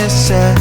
this end.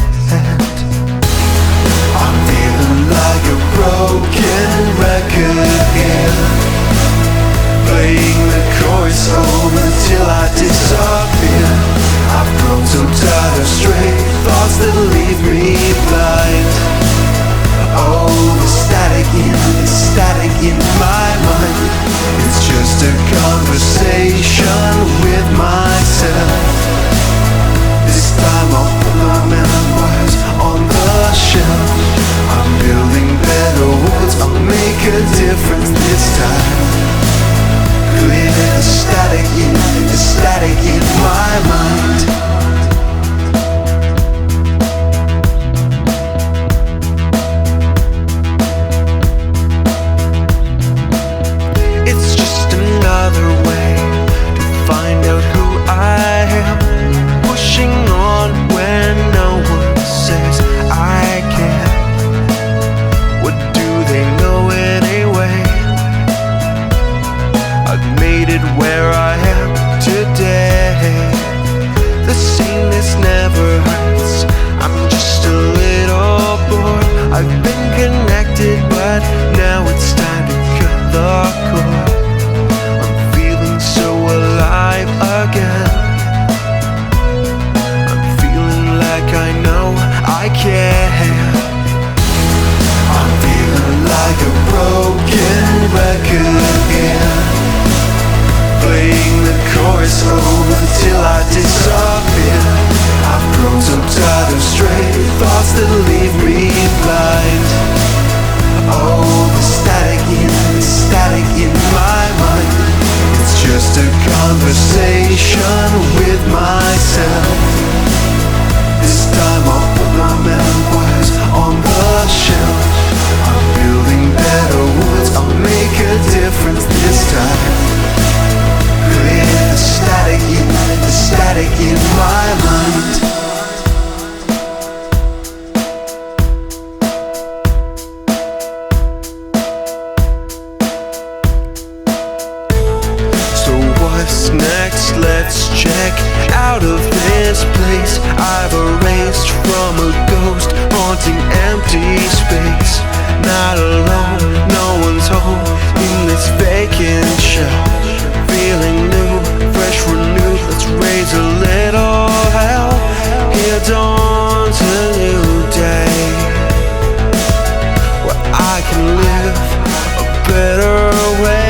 I'm feeling like a broken record here, playing the chorus over till I disappear. I've grown so tired of stray thoughts that leave me blind. Oh, the static in my mind. It's just a conversation with myself. This time I'll put my memoirs on the shelf. I'm building better words, I'll make a difference this time. Clear the static in my mind. Another way to find out who I am, pushing on when no one says I can. What do they know anyway? I've made it where I am today. The sameness never hurts, I'm just a little bored. I've been connected, but now it's time to cut the cord. Alive again. I'm feeling like I know I can. I'm feeling like a broken record again, playing the chorus over till I disappear. I've grown so tired of stray thoughts that leave me blind. Oh, the static in my mind. It's just a conversation with myself. This time I'll put my memoirs on the shelf. I'm building better words, I'll make a difference this time. Clear the static in my mind. What's next? Let's check out of this place I've erased from a ghost haunting empty space. Not alone, no one's home in this vacant shell. Feeling new, fresh, renewed, let's raise a little hell. Here dawns a new day, where I can live a better way.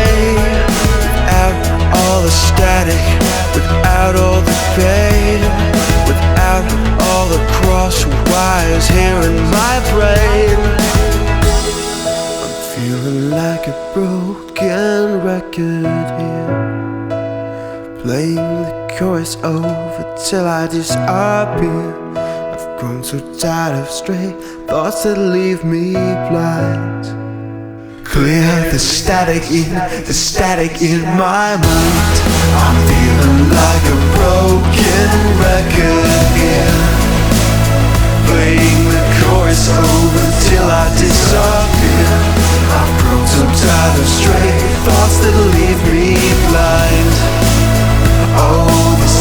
All the static, without all the pain, without all the cross wires here in my brain. I'm feeling like a broken record here, playing the chorus over till I disappear. I've grown so tired of stray thoughts that leave me blind. Clear the static in my mind. I'm feeling like a broken record here, playing the chorus over till I disappear. I've grown so tired of stray thoughts that leave me blind. Oh, the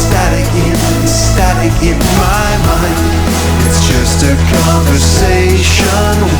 static in my mind. It's just a conversation